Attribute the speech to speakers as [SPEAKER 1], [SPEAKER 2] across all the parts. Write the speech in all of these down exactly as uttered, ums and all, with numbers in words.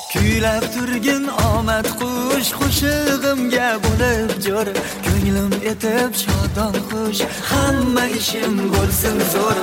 [SPEAKER 1] Kuylab turgin omad qush qushig'imga bo'lib jo'r, ko'nglim etib shodon xush, hamma ishim bo'lsin zo'r.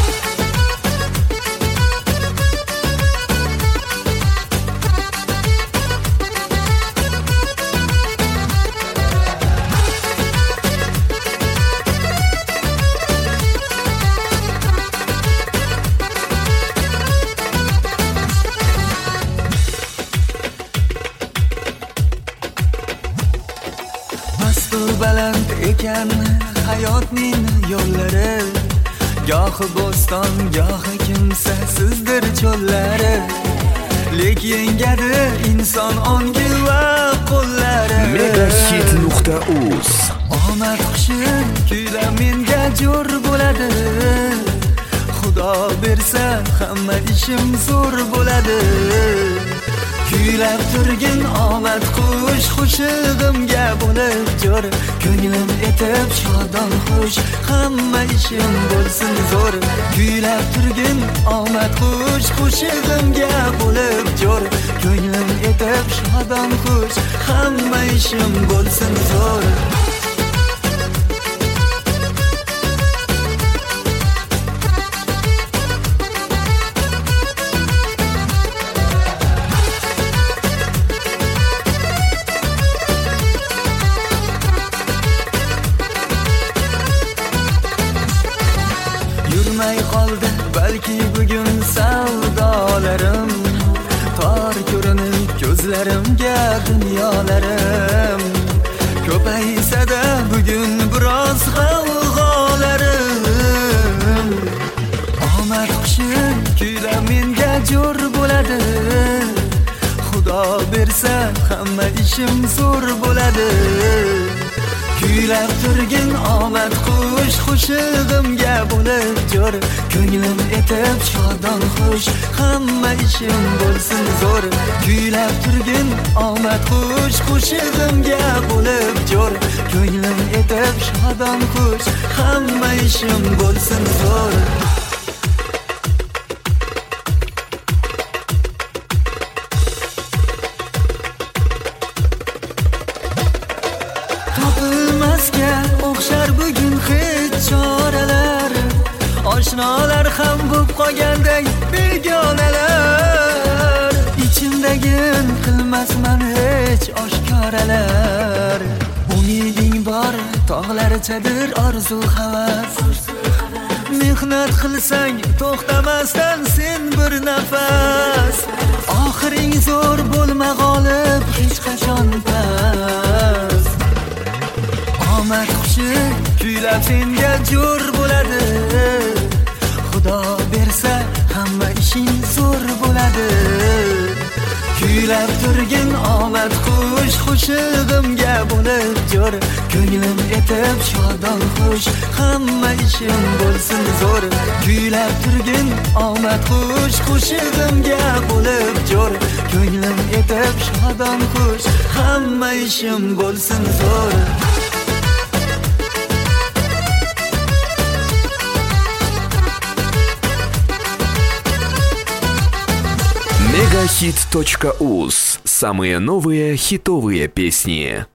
[SPEAKER 1] Baland ekan hayotning yo'llari, gohi bo'ston, gohi kimsasizdir cho'llari. Lek yengadi inson ongi va qo'llari.
[SPEAKER 2] Megahit nuqta uz
[SPEAKER 1] Omad qushi kuyla menga jo'r bo'ladi. Xudo bersa hamma ishim zo'r bo'ladi. Kuylab turgin omad qush qushig'imga bo'lib jo'r, ko'nglim etib shodon xush, hamma ishim bo'lsin zo'r. Kuylab turgin omad qush qushig'imga bo'lib jo'r, ko'nglim etib shodon xush, hamma ishim bo'lsin zo'r. Yurmay qoldi balki bugun savdolarim, tor ko'rinib ko'zlarimga dunyolarim. Ko'paysa-da bugun biroz g'avg'olarim. Omad qushi kuyla menga jo'r bo'ladi. Xudo bersa hamma ishim zo'r bo'ladi. Kuylab turgin omad qush qushig'imga bo'lib jo'r, ko'nglim etib shodon xush, hamma ishim bo'lsin zo'r. Kuylab turgin omad qush qushig'imga bo'lib jo'r, ko'nglim etib shodon xush, hamma ishim bo'lsin zo'r. Topilmasga o'xshar bugun hech choralar, oshnolar ham bo'lib qolganday begonalar. Ichimdagi qilmasman hech oshkoralar. Umiding bor tog'larchadir orzu havas, mehnat qilsang to'xtamasdan sen bir nafas. Oxiring zo'r bo'lma g'olib hech qachon pas. Omad qushi kuylab senga jo'r bo'ladi. Xudo bersa hamma ishing zo'r bo'ladi. Kuylab turgin omad qush qushig'imga bo'lib jo'r, ko'nglim etib shodon xush, hamma ishim bo'lsin zo'r. Kuylab turgin omad qush qushig'imga bo'lib jo'r, ko'nglim etib shodon xush, hamma ishim bo'lsin zo'r.
[SPEAKER 2] Megahit точка уз. Самые новые хитовые песни.